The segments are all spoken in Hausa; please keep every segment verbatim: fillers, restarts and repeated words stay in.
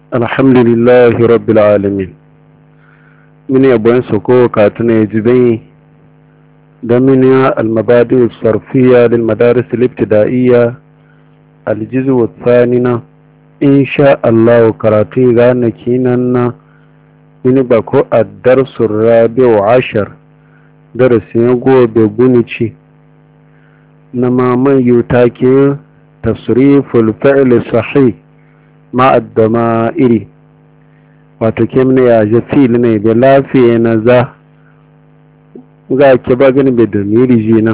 الحمد لله رب العالمين من يبوين سكو كاتنا يجبين دمن المبادئ الصرفية للمدارس الابتدائية الجزء الثاني إن شاء الله كراتي غانا كيننا من بكو الدرس الرابع عشر درس يقوى ببنيتي نما من يتاكي تصريف الفعل الصحيح مع الضمائر وتكمن يا جفيل ne da lafiya na za ga ke ba gani bai domiri jina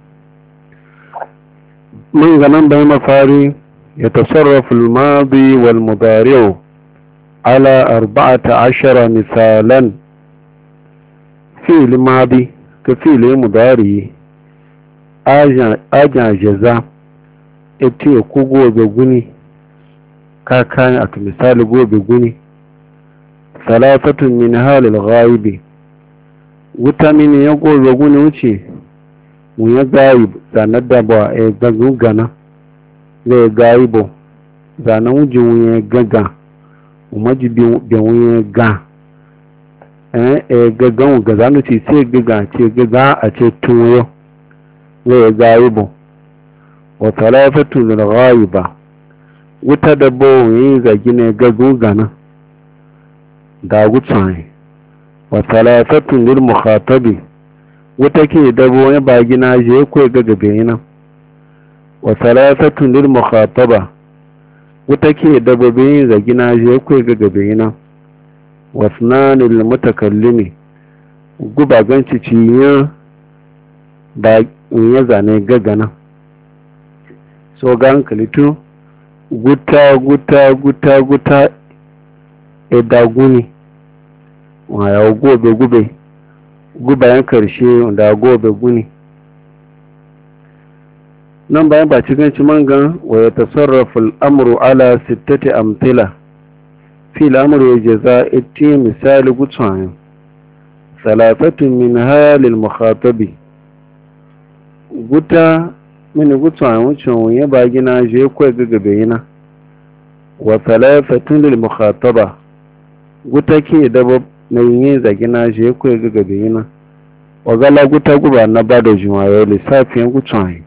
mun ganan bai mafari ya tasarrafu al-madi wal mudari' ala arba'ata ashara misalan fi'l madi ka fi'l mudari aja aja jaza ite ku gobe guni kakan a misali gobe guni salafatun min halil ghaibi wuta mini ya gobe guni wuce mu ya gaib zanar da ba a gagu gana zai gaibo zanen wujin wuye gaga umarji bin wuye ga eh gagan ga zanu ce sai gaga ce gaga a ce tuyo zai gaibo wa salafatun min ghaiba wuta da bawon zagi ne gagu gana da gutsaye wa talafatun lil mukhatabi wuta ke dabo ya bagi na je ko ga gabe yana wa talafatun lil mukhataba wuta ke dabo be zagi na je ko ga gabe yana wa sunanil mutakallimi guba ganci ciya da ya zane gagana so gan kalitu guta guta guta guta edaguni waya gobe gube gubayen karshe da gobe guni nan bayan ba cikin ci mangan wa ya tasarrafa al'amuru ala sittati amthila fi al'amuru ya jaza iti misali gutsayen salafatun min halil mukhatabi guta mini gutsayen wucin ya bagi na je kwai gagabe yana wa talafatun lil mukhataba guta ke daba na yin zagi na je kwai gagabe yana wa gala guta guba na bada jumaye lissafin gutsayen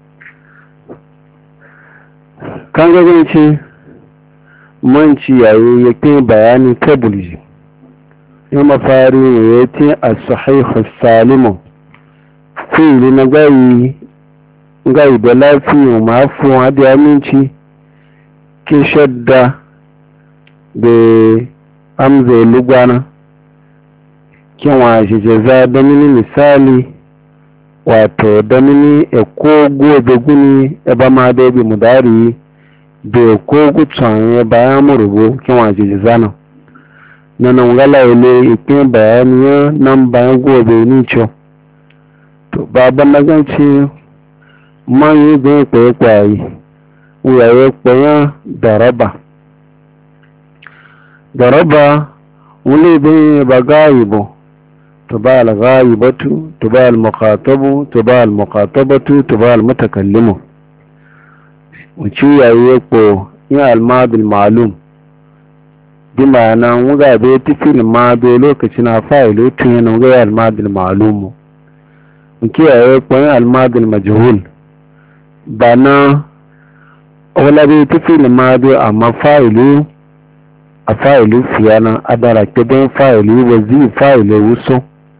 kan gagin ce manci yayi ya kai bayani kabulji ya mafari ne ya ce a sahihu salimu fili na gayi gai da lafiya mafi wadda aminci ke shadda da amzai lugana kyanwa shi jaza da mini misali wato da mini eko gobe guni eba ma da ebi mudari da eko gutsan ya bayan murubo kyanwa shi jaza na na nan gala ile ikin bayaniya nan bayan gobe ni cho to baban na ganci man yi zai kwaye kwaye wuyaye kwaye daraba daraba wule bai ba gayibo to ba al-gayibatu to ba al-muqatabu to ba al-muqatabatu to ba al-mutakallimu wuci yaye ko ya al-madil ma'lum bi ma'ana wuga bai tafi ma bai lokacin fa'ilu tun yana wuga al-madil ma'lum wuci yaye ko ya al-madil majhul bana wala bai tafi limadu amma fa'ilu a fa'ilu fiyana adara kebin fa'ilu wazi fa'ilu wuso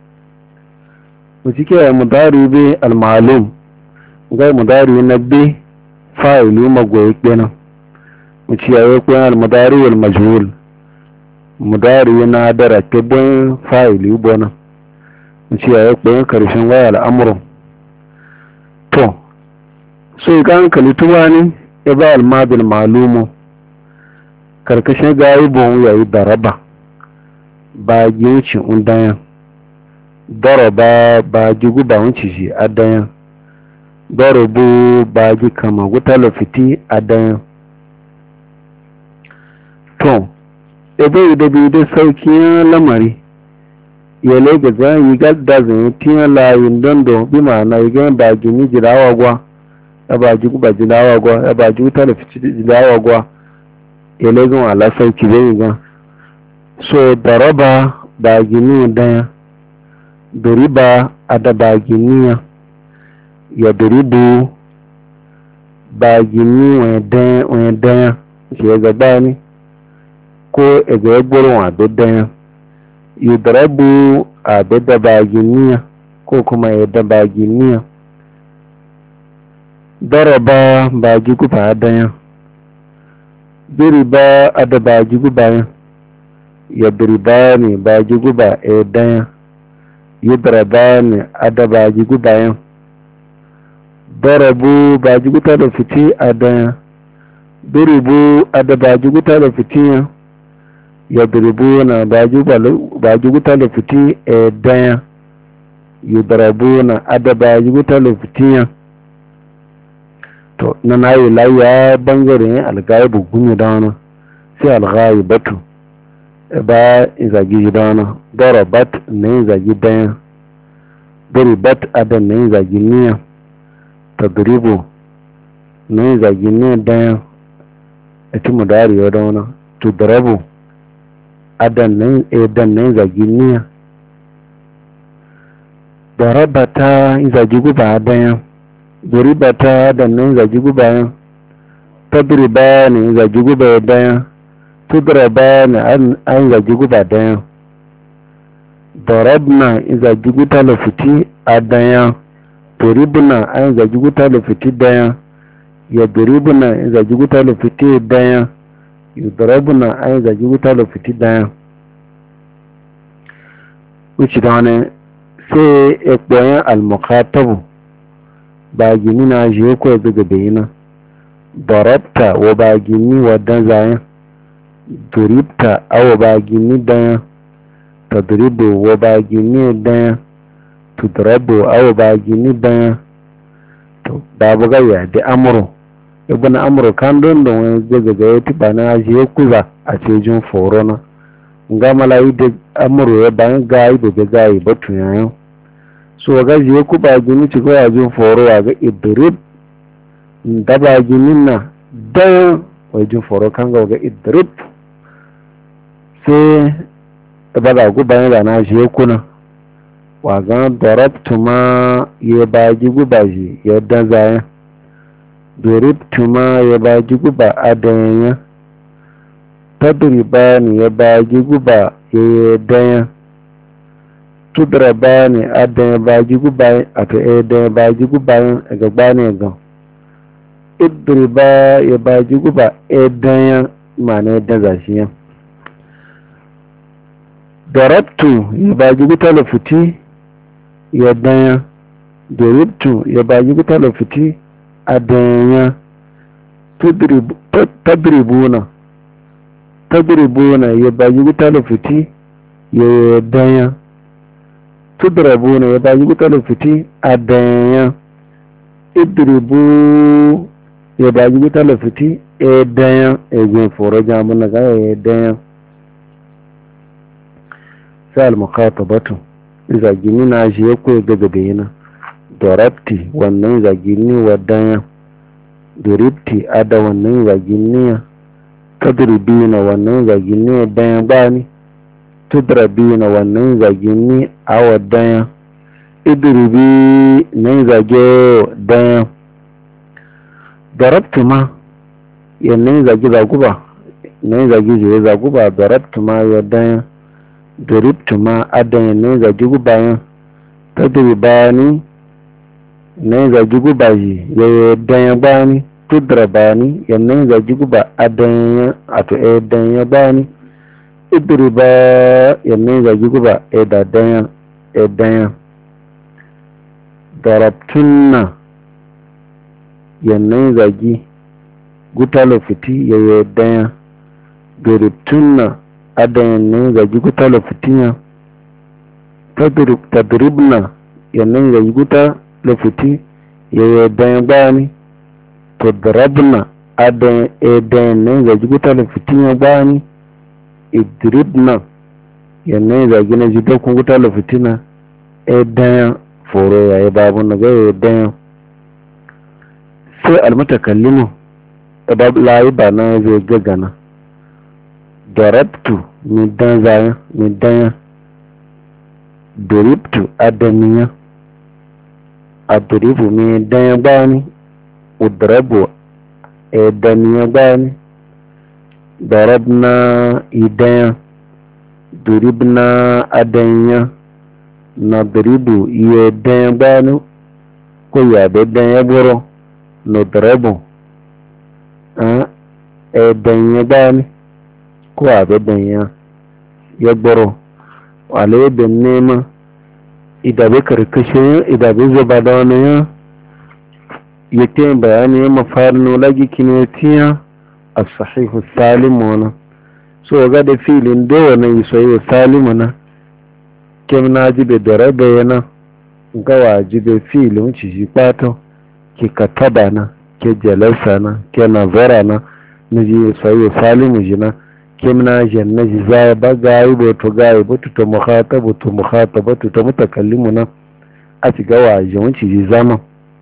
wuce ke mudari bai almalum gai mudari na bai fa'ilu magoyi kenan wuce ya yi kuyan almudari wal majhul mudari na adara kebin fa'ilu bona wuce ya yi kuyan karshen waya al'amuran to so ga hankali tuwa ne ya ba almadul malumu karkashin gaibon yayi daraba ba giwucin undayan daraba ba gi guba wuce shi adayan darabu ba gi kama guta lafiti adayan to ebe da bi da saukiyan lamari ya lega za yi gadda zai tiyan layin dondo bi ma'ana yi gan ba gini jirawa gwa ya ba ji guba jilawa gwa ya ba ji wuta da fici jilawa gwa elegun ala sauki bai ga so daraba ba gini daya duriba ada ba giniya ya duribu ba gini wani daya ke gaba ni ko ega gboro wa daya yudrabu a da ba giniya ko kuma ya da ba giniya daraba ba jigu ba daya duriba ada ba jigu bayan ya duriba ne ba jigu ba a daya yudraba ne ada ba jigu bayan darabu ba jigu ta da fiti a daya duribu ada ba jigu ta da fiti ya duribu na ba jigu ta da fiti a daya yudrabu na ada ba jigu ta da fiti to na nayi laya bangaren algaibu gunyi da wani sai algayi batu ba izagi da wani darabat na yin zagi dayan duribat adan na yin zagi niya tadribu na yin zagi niya dayan ita mu da arewa da wani tudrabu adan na yin zagi niya darabata yin zagi guba dayan duribata da nan zagi gubayen tadriba ne zagi guba dayan tudraba ne an zagi guba dayan darabna in zagi guta lafiti a dayan duribna an zagi guta lafiti dayan ya duribna in zagi guta lafiti dayan yudrabna an zagi guta lafiti dayan wuce da wani sai ekpoyin al-mukhatabu ba gini na je ko daga bayina darabta wa ba gini wadan zayan duribta awa ba gini dayan tadribu wa ba gini dayan tudrabu awa ba gini dayan to babu gaya da amuru ibn amuru kan don don wani daga gaya tiba na je kuza a cejin foro na nga malayi da amuru ya bayan gayi da gayi batu yayin so ga je ku ba gini ci goya jin foro ga idrib da ba ginin na dan wajin foro kan ga ga idrib sai ba da ku bayan da na je kuna wa ga darabtu ma ya ba ji guba ji ya dan zaya darabtu ma ya ba ji guba adanya tadribani ya ba ji guba ya dan tudraba ne adan ba jigu bayan ato edan ba jigu bayan ga gbani gan idriba ya ba jigu ba edan ma ne edan zashiya darabtu ya ba jigu talafuti ya dan darabtu ya ba jigu talafuti adan tudribu tadribuna tadribuna ya ba jigu talafuti ya dan tudrabu ne ya bayi gutalin fiti a danyan idribu ya bayi gutalin fiti a danyan egin foro jamun na gaya ya danyan sai al-mukatabatu izagini na shi ya kuwa gaga bayina dorabti wannan izagini wa danyan doribti ada wannan izagini ya tadribi na wannan izagini ya danyan bani tudrabi na wannan zagini awa dayan idribi nan zage dayan darabtu ma yannan zage zaguba nan zage je zaguba darabtu ma ya dayan daribtu ma adan nan zage gubayan tadribani nan zage gubaji ya dayan bani tudrabani yannan zage guba adan ato e dayan bani idriba yanne zagi guba e da dayan e dayan darabtunna yanne zagi gutalo fiti ya yi dayan darabtunna adan yanne zagi gutalo fitiya tadribna yanne zagi gutalo fiti ya yi dayan bani tadrabna adan e dayan yanne zagi gutalo fitiya bani idribna yanne zagi na jidon kun guta la fitina e dayan foro ya yi babu na gaya dayan sai almutakallimu da layi ba na zai gagana darabtu mi dan zaya mi dan doribtu adaniya adribu mi dan bani udrabu edaniya bani darabna idan doribna adaniya nadribu iye dan bani ko ya be dan ya boro nodrabu a edan ya bani ko abe dan ya ya boro wale da nema idabe karkashin idabe zuba da wani ya yake bayani ya mafarin lagi kinetiya a sahihu salimu wani so ga da filin da wani isoyi salimu na kem na jibe da rabe yana gawa jibe filin ciji kwato ke kataba na ke jalasa na ke nazara na na ji isoyi salimu jina kemna janna ji zaya ba gayi boto gayi boto to mukhatabu to mukhatabatu to mutakallimuna a ci gawa jawanci ji zama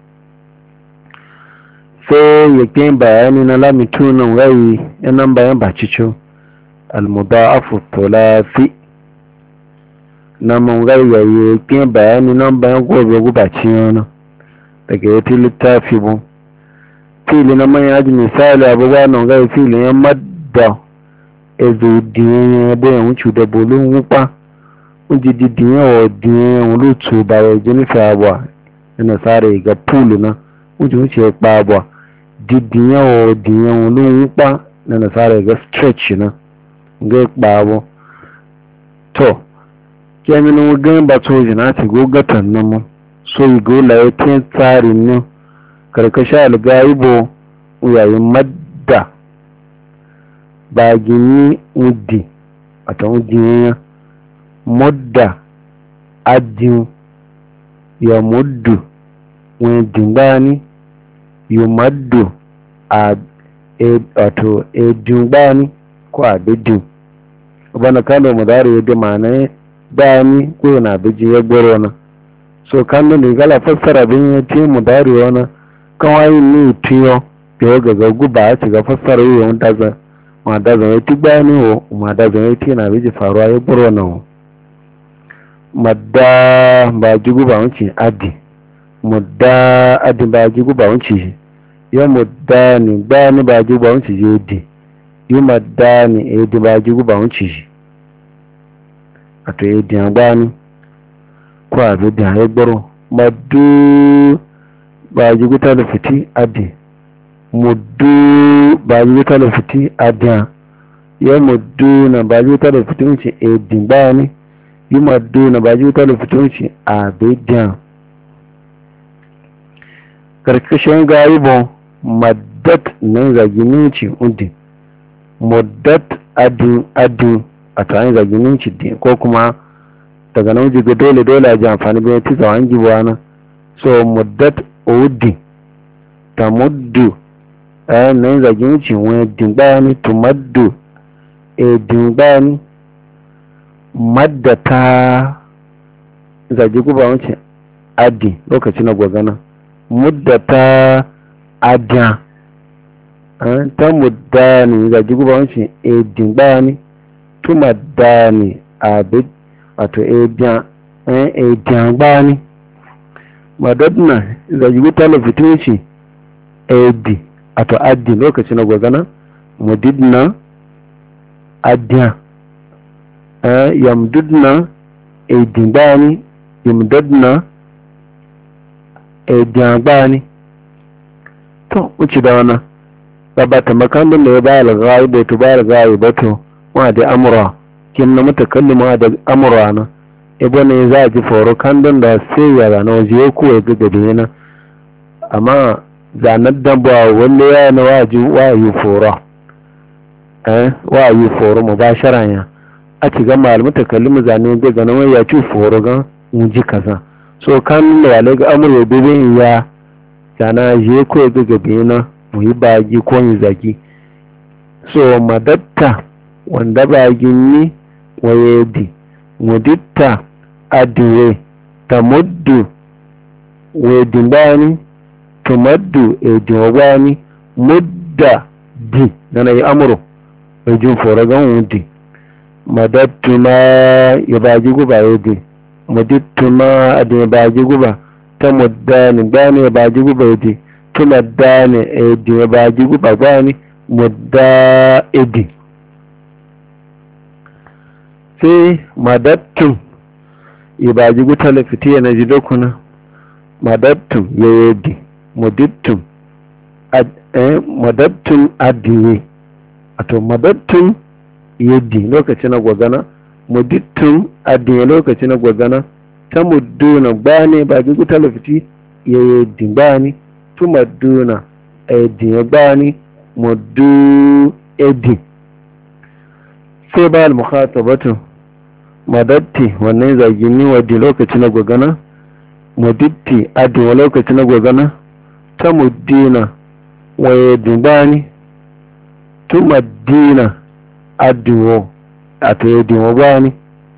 sai yake bayani na lamitu nan gai yanan bayan bacicu almudaafu tulafi na mun gai yayi yake bayani nan bayan gobe gubaci yana daga yati littafi bu fili na man yaji misali abubuwa nan gai fili yan madda ezo diyan boyan wucu da bolon wupa unji di diyan o diyan wulu tu ba wa jini fa abwa ina sare ga pool na unji wuce pa abwa di diyan o diyan wulu wupa na sare ga stretch na ga pa abwa to keminu ga ba to jina ti go gatan nan mu so yi go la yatin tsarin ne karkasha algaibo uyayin madda bagini udi ata udi ya modda adin ya muddu wani dingbani yumaddu a ato e dingbani ko abidin bana kano mudari yadda mana bani ko na biji ya gboro na so kano ne gala fassara bin ya ce mudari wana kawai ni tiyo ya ga guba a shiga fassara yi wani daza ma da zama ti gbani wo ma da zama ti na biji faruwa ya buru nan madda ba jigu ba wuce adi mudda adi ba jigu ba wuce ya mudda ni gbani ba jigu ba wuce je di yi madda ni edi ba jigu ba wuce ato edi an gbani ko abi di an ya buru maddu ba jigu ta da fiti adi muddu ba ji ta da fiti adiya ya muddu na ba ji ta da fiti wuce e dimba ne yi muddu na ba ji ta da fiti wuce a bediya karkashin garibo maddat nan zaginin ci undi muddat adin adin a tsayin zaginin ci din ko kuma daga nan jiga dole dole a ji amfani bayan tisa wa an gibuwa na so muddat udi ta muddu a nan zagin ci wani dingbani tumaddu e dingbani maddata zagi guba wancin adi lokaci na gwagana muddata adiya ta muddani zagi guba wancin e dingbani tumaddani abid wato e dingbani madadna zagi guta lafitin ci e di ato addi lokaci na gwagana mudidna addiya yamdudna edimbani yamdadna ediambani to wuce da wana babata makandun da ya bayar gaibo to bayar gaibo to wa da amura kin na mutakallima da amura na ebo ne za ji foro kandun da sai ya na waje ko ya ga gade na amma zanar dambuwa wanda ya na waji wayi foro eh wayi foro mubasharan ya a ci ga malamu takallimu zane ga ganin wai ya ci foro ga unji kaza so kan da wale ga amur ya bebe ya zana je ko ga gabe na mu yi bagi ko yi zagi so madatta wanda bagin ni waye di muditta adiwe tamuddu we dimbani tumaddu e jawani mudda di nana yi amuru ejin forogan wudi madattu ma ya baji guba yadi mudittu ma adin ya baji guba ta muddani bani ya baji guba yadi tumaddani edi ya baji guba bani mudda edi sai madattun ya baji guta lafiti na ji dokuna madattun ya yadi mudittun ad, eh, madattun adiye wato madattun yaddi lokaci na gwagana mudittun adiye lokaci na gwagana ta mudduna bane ba gi guta lafiti ya yaddi bani tu madduna adiye bani muddu yaddi sai ba al-mukhatabatu madatti wannan zagini wadda lokaci na gwagana muditti adiye lokaci na gwagana ta muddina wa yaddi bani tu maddina adiwo a to yadda wa bani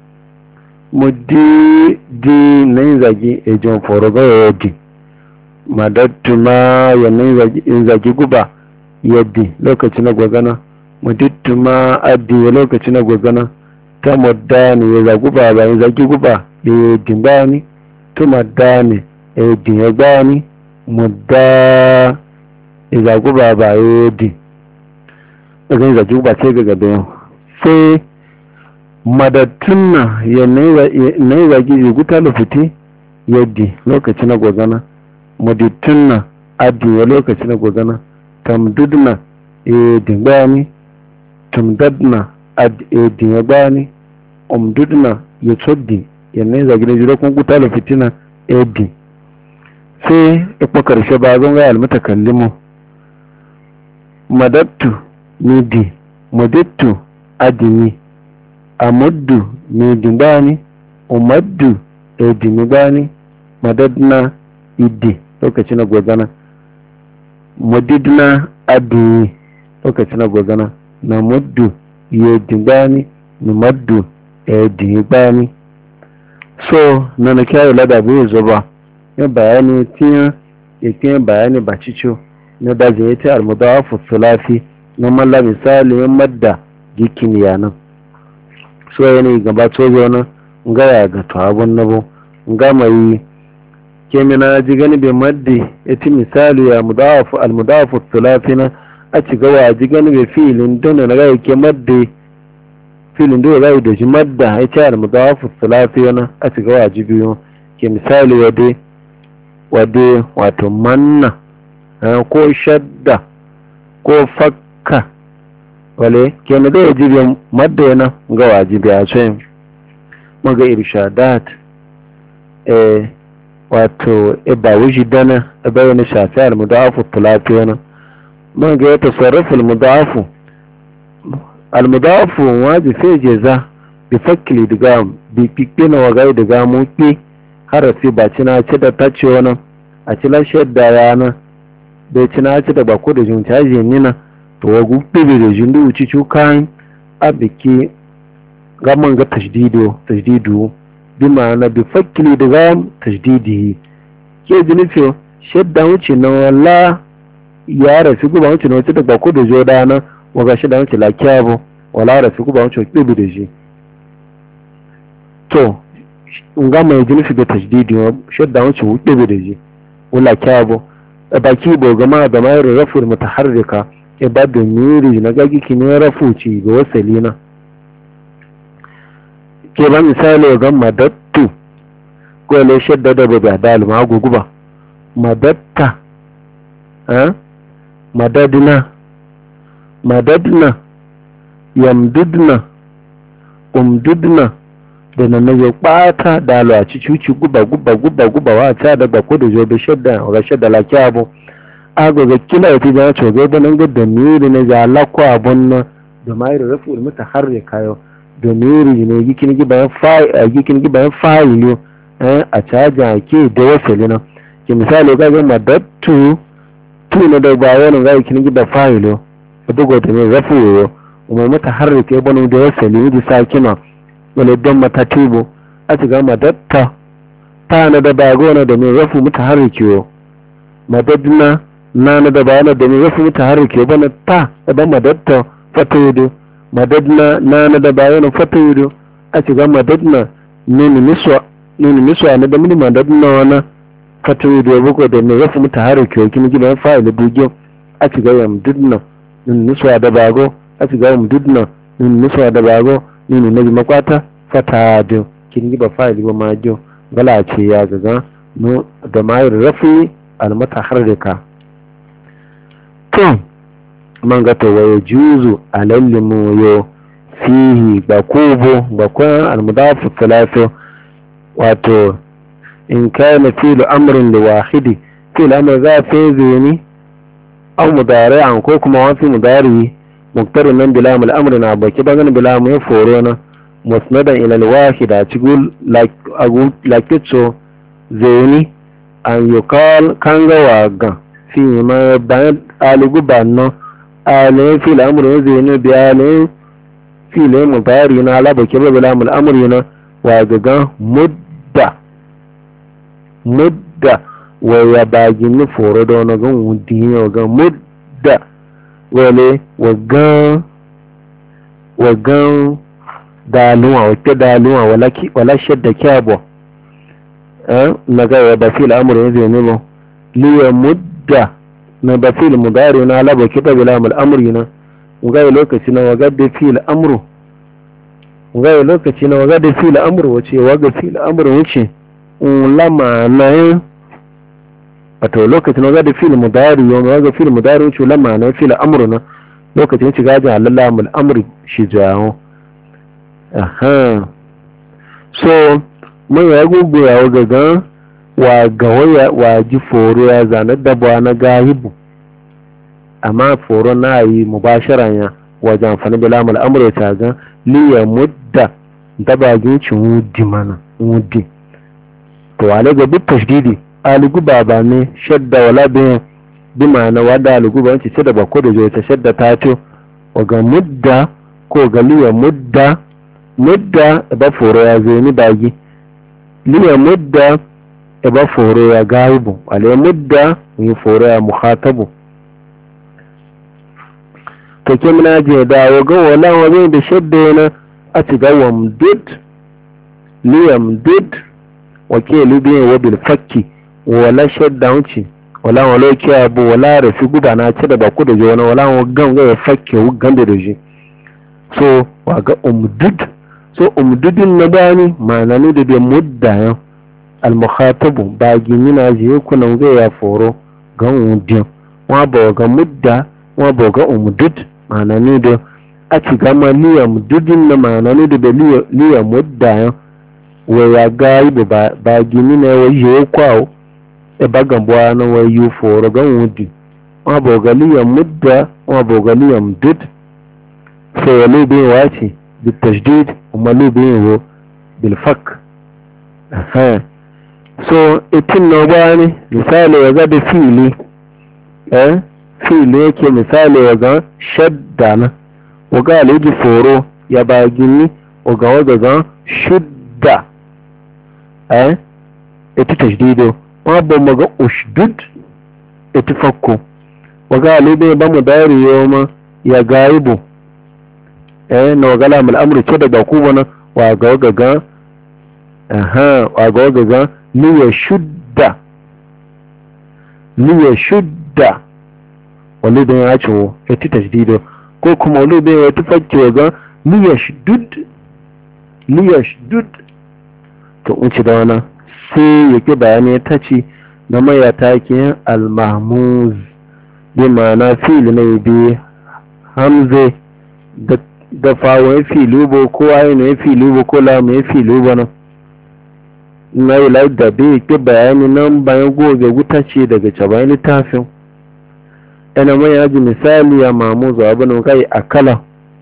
muddi di nan zagi ejon foroga yadda madattu ma yannan zagi in zagi guba yadda lokaci na gwagana mudittu ma addi lokaci na gwagana ta muddani ya zagu ba bayan zagi guba yadda bani tu maddani yadda ya bani mudda ya zagu ba bayan yadda zan zagi guba sai ga gaba sai madattun na yanayi zagi ziguta lufiti yadda lokaci na gwagana mudittun na adiye lokaci na gwagana tamdudna yadda bani tumdadna yadda bani umdudna ya tsoddi yanayi zagi da jirokun guta lufiti na yadda sai ikwa karshe ba zan gaya almutakallimu madattu nidi mudittu adini amuddu nidi bani umaddu edini bani madadna idi lokaci na gwagana mudidna adini lokaci na gwagana na muddu yedi bani numaddu edini bani so na na kyawu ladabu ya zoba ya bayani tiya ya tiya bayani ba cicho na da zai ta almudawafu sulafi na malla misali yan madda gikin yanan so yana gaba tozo na ngaya ga to abun nabo nga mai kemina ji gani be maddi eti misali ya mudawafu almudawafu sulafi na a ci gawa ji gani be filin don na ga ke maddi filin do ga da ji madda ya ce almudawafu sulafi na a ci gawa ji biyo ke misali wade wade wato manna ko shadda ko fakka wale kenan da wajibi madda yana ga wajibi a cikin maga irshadat eh wato e ba wuji dana e bayyana shafi al-mudafu tulafi yana maga ya tasarrufu al-mudafu al-mudafu wajibi sai jeza bi fakli diga bi pikina wa gai diga muki harafi ba cina ci da tace wannan a cila shadda yana bai cina ci da bako da juntaje nina to wagu bebe da jindu uci cukan a biki gaman ga tajdido tajdidu bi ma'ana bi fakili da gam tajdidi ke jinife shadda wuce na wala ya rafi guba wuce na wuce da bako da joda na waga shadda wuce la kyabo wala rafi guba wuce bebe da ji to ngama ya jinife da tajdidi shadda wuce bebe da ji wala kyabo baki bo gama da mayar rafur mutaharrika e ba da miri na gagi kine rafuci ga wasali na ke ba misali ga madattu ko le shadda da ba da alma guguba madatta ha madadna madadna yamdudna umdudna da nan ya kwata da alwaci cuci guba guba guba guba wa ta da ba ko da jobe shadda ga shadda la kyabo ago ga kila ya tija to ga banan ga da miri ne ja lakwa abun na da mai rafu mutaharrika yo da miri ne gikin gi bayan fa gikin gi bayan fa'ilo eh a caja ke da wasali na ke misali ga ga madattu tu ne da ba wani ga gikin gi da fa'ilo bugo da ne rafu yo kuma mutaharrika banu da wasali ji sakina wala don matatibo a ci ga madatta ta na da bagona da ne rafu mutaharriki yo madadna na na da bayana da ne rafu mutaharriki bana ta da madatta fatodo madadna na na da bayan fatawido a ci ga madadna nuni miswa nuni miswa na da mini madadna wana fatawido buko da ne rafu mutaharriki wa kin gidan fa'il bugiyo a ci ga yamdudna nuni miswa da bago a ci ga yamdudna nuni miswa da bago nuni nabi makwata fatado kin giba fa'il ba majo gala ce ya ga no da mayar rafi al mutaharrika to man ga to waye juzu alallimu yo fihi bakubo bakwan almudafu thalathu wato in kana fi'lu amrin li wahidi fi'l amr za fi zini aw mudari'an ko kuma wa fi mudari muqtarinan bi lam al-amr na baki bangan bi lam ya forona musnadan ila al-wahid a cigul lakitso zini an yuqal kanga waga fi ma bayan aligu banno alayin fil amri zini bi alayin fil mudari na la baki bi lam al-amr na wa gaga mudda mudda wa ya bagin foro da wani gan wudi ga mudda wale wagan wagan daluwa wata daluwa wala ki wala shadda kyabo eh naga ya ba fil amru yanzu ne mo li ya mudda na ba fil mudari na laba kita bila amul amri na ngai lokaci na waga da fil amru ngai lokaci na waga da fil amru wace waga fil amru wuce lama na wato lokacin waga da fil mudari yau waga fil mudari wuce lama na fil amru na lokacin ci gajin halalla amul amri shi jawo aha so mun ya gugu ya waga gan wa gawaya wa ji foro ya zane dabuwa na gahibu amma foro na yi mubasharan ya wajen amfani da lamar amurka ta gan liya mudda dabagin cin wudi mana wudi to wale ga duk tashdidi aligu baba ne shadda wala bin bi ma'ana wada aligu ba wanci da bako da zai ta shadda ta ce waga mudda ko ga liya mudda mudda ba foro ya zai ni bagi liya mudda ba foro ya gaibu ale mudda yi foro ya mukhatabu to ke muna je da waga wala wani da shadda yana a ci ga wamdud liyamdud wake libin wa bil fakki wala shadda wuce wala wala ke abu wala rafi guba na ci da baku da je wala wala gan ga fakki wugan da je so waga umdud so umdudin na bani ma'ana ne da bi mudda ya al-mukhatabu ba gimina je kunan ga ya foro ga udin wa ba ga mudda wa ba ga umdud ma'ana ne da a ci ga maliya mududin na ma'ana ne da liya mudda ya wa ya ga yi ba ba gimina wa je kwawo e ba ga bwa na wa yu foro ga udin wa ba ga liya mudda wa ba ga liya mudud so wale bin wace بالتجديد ومالو بينه بالفك ها so itin no bani misali waga da fili eh fili yake misali waga shadda na waga aliji foro ya bagini waga waga ga shudda eh ita tajdido wa ba maga ushdud ita fakku waga alibe ba mu dari yoma ya gaibu eh na wagala mul amru ce da baku bana wa ga gaga aha wa ga gaga ni ya shudda ni ya shudda wani da ya ce ya ti tajdido ko kuma wani da ya tafake ga ni ya shuddud ni ya shuddud to in ci da wana sai yake bayani ta ce na mai ya take al-mahmuz bi ma'ana fi'l ne bi hamze da da fawon filubo ko ayi ne filubo ko la mai filubo nan na yi lai da bai ke bayani nan bayan gobe wuta ce daga cabayin littafin yana mai yaji misali ya mamu zuwa abin kai akala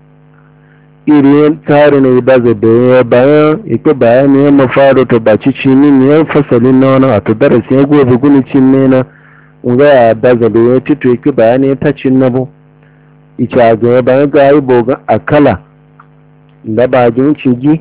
irin tsari na da zabe ya bayan ya ke bayani ya mafaro ta baci cinin ya fasalin na wani wato darasi ya gobe guni cin ne na nga ya da zabe ya tito ya ke bayani ya tacin na bu ita ga bayan ga yi bogan akala da bagin cigi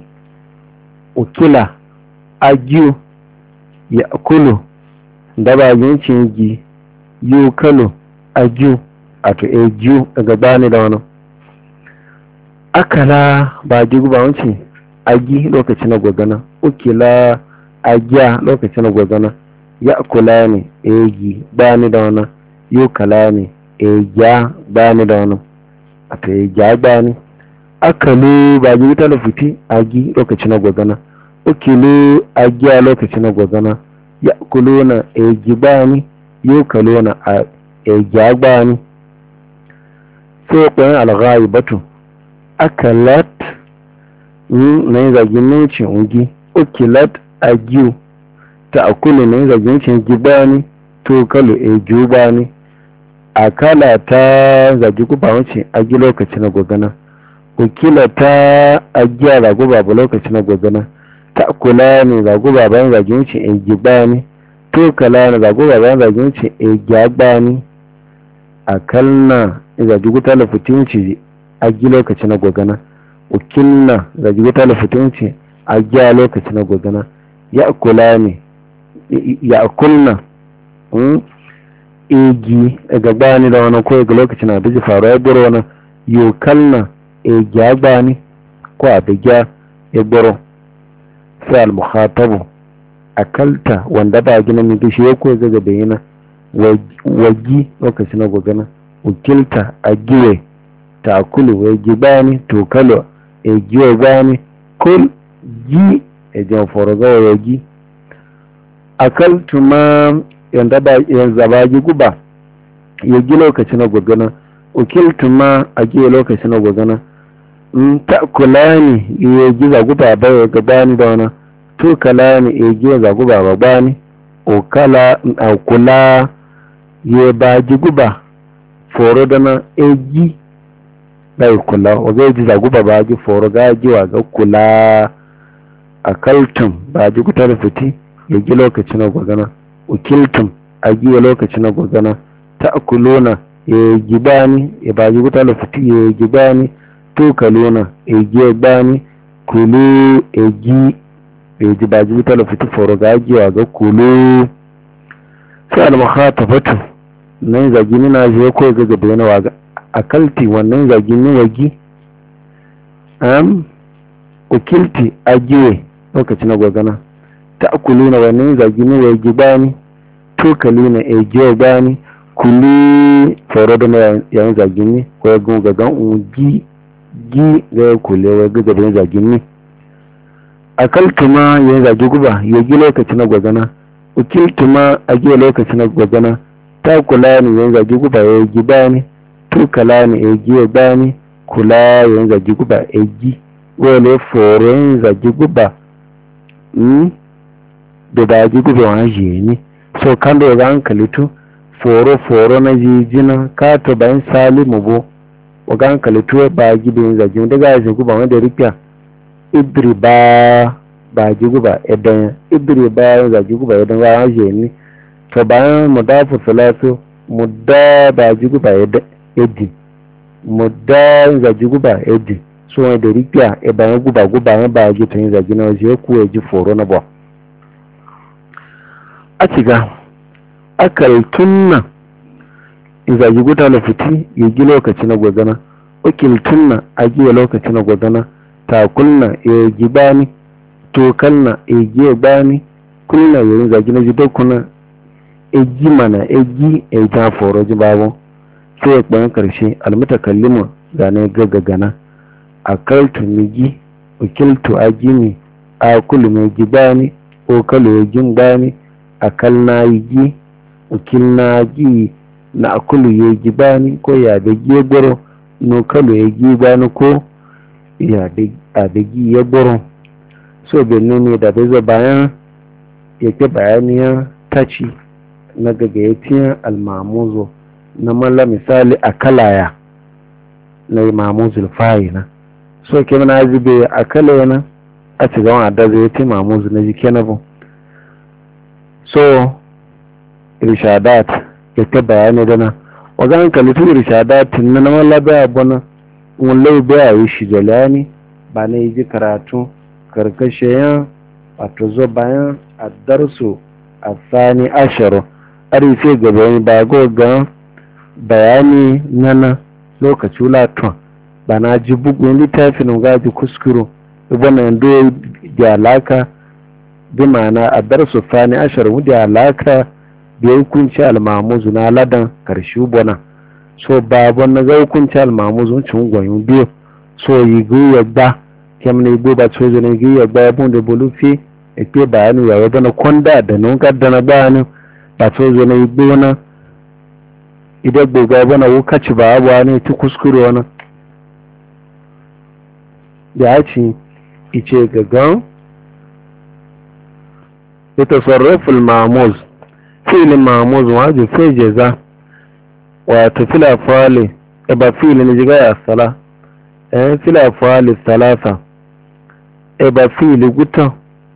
ukila agiyu ya kulu da bagin cigi yi kalo agiyu a to agiyu daga bani da wani akala ba ji guba wuce agi lokaci na gwagana ukila agiya lokaci na gwagana ya kula ne egi bani da wani yau kala ne egya bani da wani a ta egya bani akalu ba ji wuta fiti agi lokaci na gwagana ukilu agiya lokaci na gwagana ya kulu na egi bani yau kalo na egya bani sai kwayan alghayi batu akalat na yin zagin nucin ungi ukilat agiyu ta akulu na yin zagin nucin gibani to kalo eju bani akala ta zagi guba wuce agi lokaci na gwagana ukila ta agiya zagu babu lokaci na gwagana ta akula ne zagu baban zagin nucin egi bani to kala na zagu baban zagin nucin egi bani akalna zagi guta lafitinci agi lokaci na gwagana ukilna zagi guta lafitinci agi a lokaci na gwagana ya kula ne ya kulna egi daga bani da wani ko ga lokaci na biji faru ya buru wani yokalna egi ya bani ko a bigya ya buru sai al-mukhatabu akalta wanda ba gina mai gishi ya ko zaga bayana wagi lokaci na gwagana ukilta agiwe ta akulu wa gibani to kalo e giwe bani kul gi e jan foroga wa gi akaltu ma yanda ba yan zabaji guba ya gi lokaci na gwagana ukiltu ma agiwe lokaci na gwagana in ta kulani ya gi zaguba ba ya gabani da wana to kalani e gi zaguba ba bani o kala akula ya baji guba foro dana egi bai kula o zai ji zaguba ba ji foro ga ji wa ga kula akaltum ba ji gutar fiti ya gi lokaci na gwagana ukiltum a gi lokaci na gwagana ta akulona ya gi bani ya ba ji gutar fiti ya gi bani to kalona ya gi bani kulu ya gi ya ji ba ji gutar fiti foro ga ji wa ga kulu sai al-mukhatabatu nan zagi ni na je ko ga gaba yana waga akalti wannan zagi ni wagi am ukilti ajiwe lokaci na gwagana ta akuluna wannan zagi ni wagi bani to kalina ejiwe bani kuli foro da yan zagi ni ko ga gagan ugi gi ga kule wa ga gaba zagi ni akaltu ma yan zagi guba yagi lokaci na gwagana ukiltu ma ajiwe lokaci na gwagana ta kula ne yan zagi guba ya gi bani to kala ne ya gi bani kula yan zagi guba ya gi wale foro yan zagi guba mm da da gi guba wa je ni so kan da ga hankali to foro foro na jijina ka to bayan salimu bo wa ga hankali to ba gi da yan zagi da ga je guba wanda rifiya ibri ba ba gi guba edan ibri ba yan zagi guba edan wa je ni to bayan mudafu salatu mudda ba jigu ba yadda mudda za jigu ba yadda so wani da rikiya e bayan guba guba ya ba ji tun zagi na waje ku ya ji foro na ba a ciga akaltunna in zagi guta na fiti ya gi lokaci na gwagana ukiltunna a giya lokaci na gwagana takulna ya gi bani tokalna ya gi bani kulna ya yi zagi na ji dokuna egi mana egi e ta foro ji babu sai ya karshe almutakallimu gane gaggagana akaltu migi ukiltu agini akulu mai gibani o kalo yagin bani akalna yigi ukilna agi na akulu ya gibani ko ya da goro no kalo ya gibani ko ya da gi ya goro so benin ne da bai bayan yake bayaniya taci na gagayyatin almamuzo na malla misali a kalaya na mamuzul fa'ina so ke mana zube a kalaya a ci gawan adda zai ti mamuzu na jike na bu so irshadat ya ta bayani dana wajen kalitu irshadat na na malla bai abuna wallai bai yi shi jalani ba na yi ji karatu karkashe yan wato zo bayan addarsu a sani ashirin arife gaban ba ga bayani nana lokaci latin ba na ji bugun littafin ga ji kuskuro wannan do da alaka bi ma'ana a darsu fani ashar da alaka da hukunci al-mamuzu na ladan karshe bona so babon na ga hukunci al-mamuzu cin gwayon biyu so yi guya ba kemne ibo ba sojo ne guya ba bun da bolufi e pe bayani ya wadana konda da non kadda na bayani ba sojo ne ibo na idan goga bana wukaci ba abuwa ne ta kuskure wani da ya ci ice gagan ya tasarrafin mamuz filin mamuz wajen sai jeza wata fila fali e ba filin na jiga ya sala e fila fali salasa e ba fili guta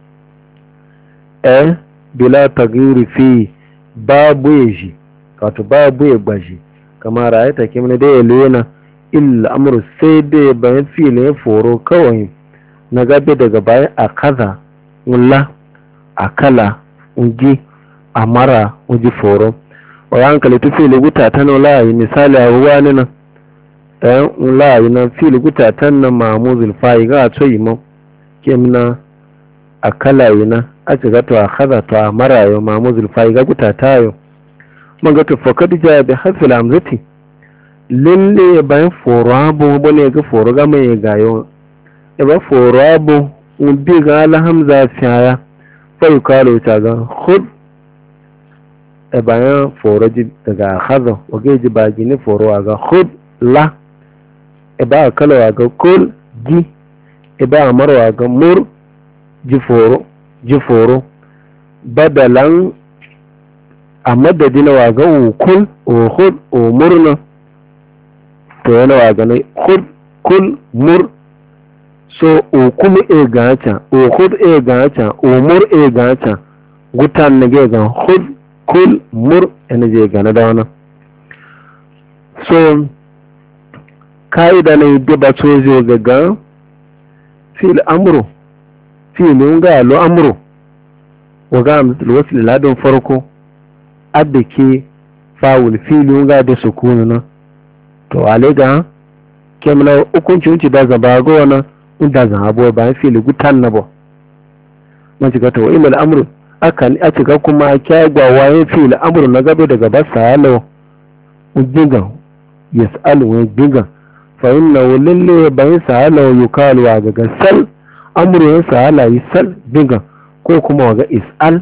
e bila tagiri fi babu ya ji wato babu ya gbashi kamar a ta kimani da ya lena illa amuru sai da bayan filin ya foro kawai na gabe daga bayan a kaza wula a kala unji a mara unji foro wa hankali tu fili guta ta nan la'ayi misali a ruwa ne nan ɗayan la'ayi nan fili guta ta nan mamu zulfayi ga a tsoyi ma kemna a kala yi na a ci gato a kaza to a mara yau mamu zulfayi ga guta ta yau man ga tufa kadija bi hasfil amzati lalle bayan foro abu bane ga foro ga mai gayo e ba foro abu un bi ga ala hamza fiya fa yukalu ta ga khud e bayan foro ji daga khadha wa ga ji ba gini foro ga khud la e ba kala ga kul ji e ba marwa ga mur ji foro ji foro badalan a madadin waga ukul uhud umurna to yana waga ne khud kul mur so ukum e gacha uhud e gacha umur e gacha gutan ne ga ga khud kul mur ene je ga na da wana so kaida ne da ba so je ga ga fil amru fil ga lo amru waga amsul wasl ladon farko adda ke fawul filin ga da sukunu na to ale ga kemna hukunci wuce da zaba ga wannan inda zan abuwa bayan fili gutan na ba man ci gata wa imal amru akan a cika kuma kyagwa waye fili amru na gabe daga basa halo ujiga yas'alu wa diga fa inna lalle bayan sa halo yukalu wa ga sal amru ya sa hala yi sal diga ko kuma ga is'al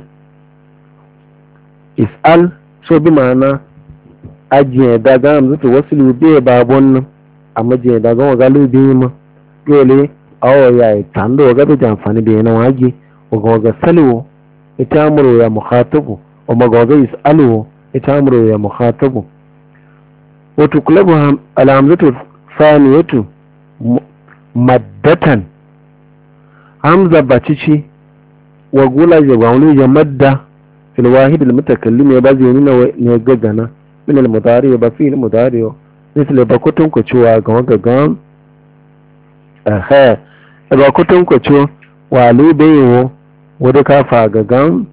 is'al so bi ma'ana ajiye daga amzutu wasu lube babon nan amma je daga waga lube ma dole awo ya yi tando waga bi da amfani da yana wage waga waga salwo ita amuru ya mukhatabu wa maga waga is'alwo ita amuru ya mukhatabu wato kulabu alhamzatu faniyatu maddatan hamza bacici wa gula je ba wani ya madda في الواحد المتكلم يبازي نينا نيغغنا من المضارع يبقى فيه المضارع مثل بكتن كچوا غغغام اها يبقى كتن كچو والي بيو ودكا فاغغام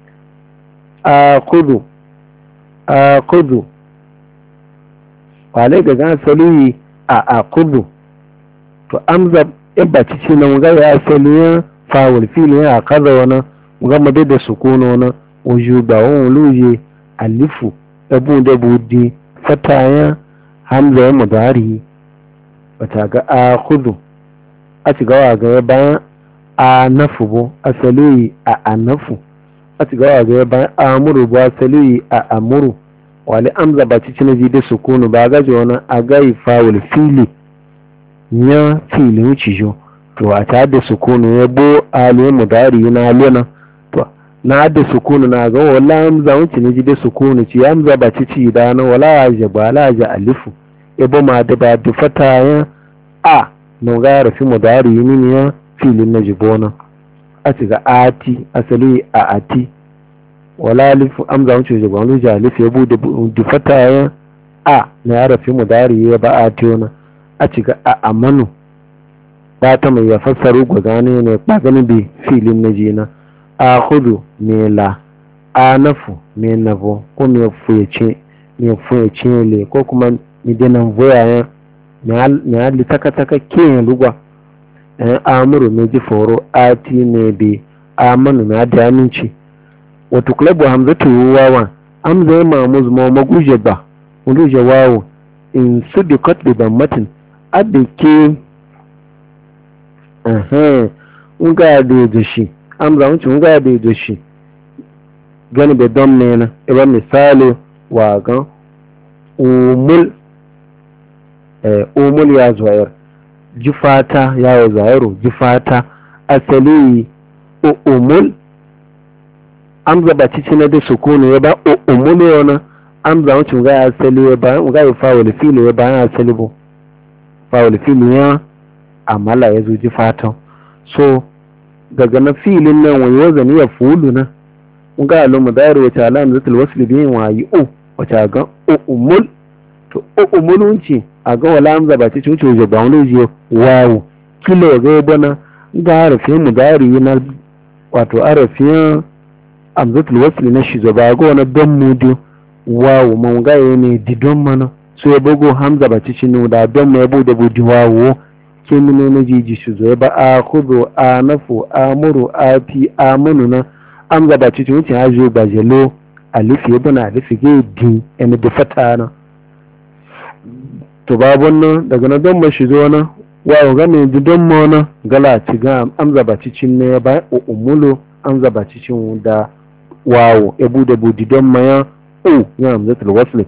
اخذ اخذ والي غغان سلوي اخذ to amza yabba cici nan ga ya saliya fawul fili ya kaza wana ga made da sukuno na wujuba wọn lóye alifu ẹbùn dẹbùdí fataya hamza ya mudari wata ga a kudu a ci gawa ga ya bayan a nafu bu asali a anafu a ci gawa ga ya bayan a amuru bu asali a amuru wali amza ba cici na jide sukunu ba gaji wani a gayi fawul fili ya fili wuce jo to a ta da sukunu ya bo aliyu mudari na lona na da sukunu na ga wala hamza wuce ne ji da sukunu ci hamza ba ci ci da na wala ya ba la ja alifu ibo ma da ba da fata ya a no ga rafi mudari ni ya filin na jibona a ci ga ati asali a ati wala alifu hamza wuce ji ba lu ja alifu ibo da fata ya a na ya rafi mudari ya ba ati ona a ci ga a amanu ba ta mai ya fassaru gwagane ne ba ganin bi filin na jina ahudu me la anafu me navo ko me fuyace me fuyace le ko kuma mi denan voya mi hali taka taka ke lugwa amuru mai ji foro ati ne bi amanu mai hadi aminci wato klabu hamzatu wawa amza ya mamuz ma maguje ba wuluje wawo in su bi kot bi matin abike aha nga da da shi amza wuce nga da da shi gani da don ne na iba misali wa ga umul eh umul ya zuwair jifata ya zairu jifata asali umul amza ba cici na da sukunu ya ba umul yana amza wuce ga asali ya ba ga ya fawul fili ya ba asali bo fawul fili ya amala ya zo jifata so daga na filin nan wani wazani ya fulu na ga alu mudari wace alam zatul wasl biyin wayi o wace ga umul to umulunci a ga wala amza ba cici wuce je ba wani je wawo kilo ga bana ga harafin mudari na wato harafin amzatul wasl na shi zaba ga wani don mudu wawo man ga ne didon mana so ya bugo hamza ba cici no da don mai bude budi wawo ke mine na jiji shi zo ba a kudu a nafu a muru a fi a munu na amza ba cici wuce ha zo ba jelo alifi ya bana alifi ga di yana da fata na to babun nan daga na don ba shi zo na wawo ga ne don ma na gala ci ga amza ba cici ne ba umulu amza ba cici da wawo ya bude budi don ma ya o ya amza tul wasl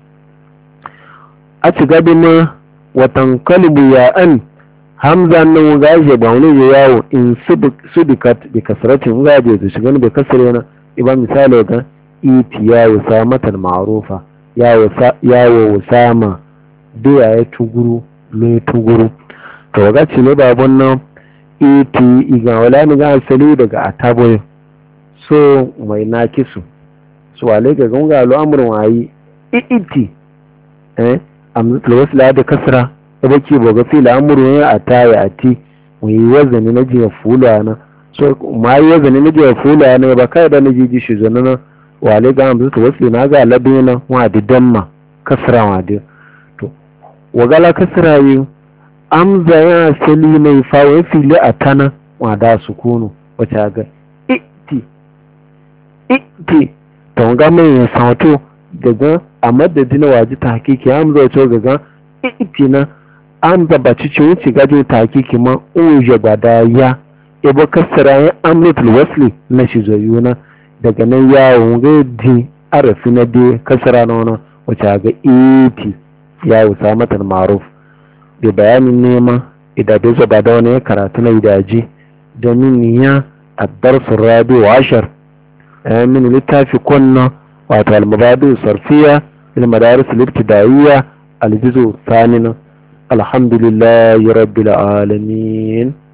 a ci gabi na watan kalbu ya an hamza nan gaje ba wani ya yawo in sudikat bi kasratin gaje da shiga da kasar yana iba misali ga iti ya usamatan ma'rufa ya wasa ya usama da ya tuguru le tuguru to ga ci ne babun nan iti iga wala ni ga asali daga ataboy so mai nakisu so wale ga gonga al'amrun wayi iti eh amzatul wasla da kasra da ke boga fila amuru ya ataya ati wai wazani na jiya fula na so ma yi wazani na jiya fula na ba kai da na jiji shi zana na wale ga amzatul wasla na ga labe na wa da damma kasra wa da to wagala kasra yi amza ya sali mai fawo fili atana wa da sukunu wata ga iti iti to ga mai sauto daga a madadin waji ta hakiki amza wato gaga iti na an da baci ce wuce gajo ta hakiki ma uje gbada ya ebo kasara ya amlatul wasli na shi zoyuna daga nan yawon gadi arafi na dai kasara na wani wace ga iti ya wusa matan maruf da bayanin nema idan bai zaba da wani karatu na idaji domin ya addarsun rabi wa ashar min littafi kunna wato almubadu sarfiya ilmadaris libtidaiya aljizu sanina alhamdulillahi rabbil alamin